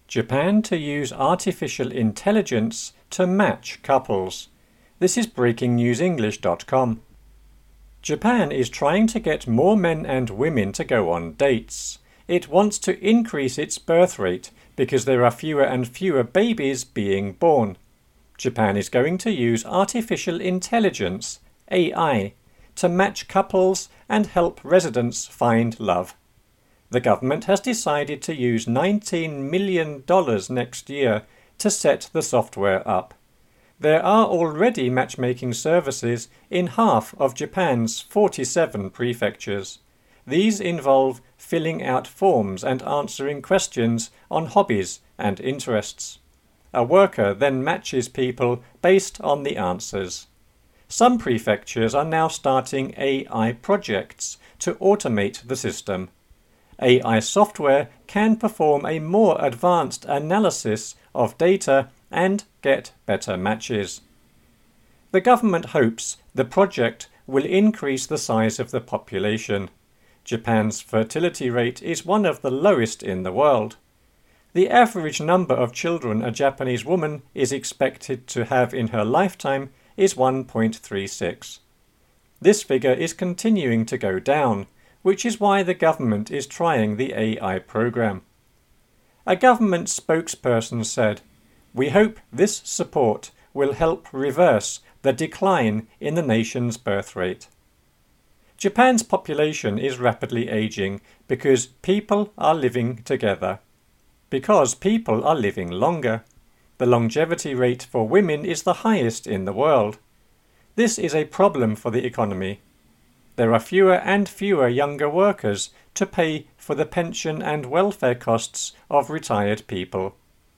Japan to use artificial intelligence to match couples. This is breakingnewsenglish.com. Japan is trying to get more men and women to go on dates. It wants to increase its birth rate because there are fewer and fewer babies being born. Japan is going to use artificial intelligence, AI, to match couples and help residents find love. The government has decided to use $19 million next year to set the software up. There are already matchmaking services in half of Japan's 47 prefectures. These involve filling out forms and answering questions on hobbies and interests. A worker then matches people based on the answers. Some prefectures are now starting AI projects to automate the system. AI software can perform a more advanced analysis of data and get better matches. The government hopes the project will increase the size of the population. Japan's fertility rate is one of the lowest in the world. The average number of children a Japanese woman is expected to have in her lifetime is 1.36. This figure is continuing to go down, which is why the government is trying the AI program. A government spokesperson said, "We hope this support will help reverse the decline in the nation's birth rate." Japan's population is rapidly aging because people are living together. Because people are living longer. The longevity rate for women is the highest in the world. This is a problem for the economy. There are fewer and fewer younger workers to pay for the pension and welfare costs of retired people.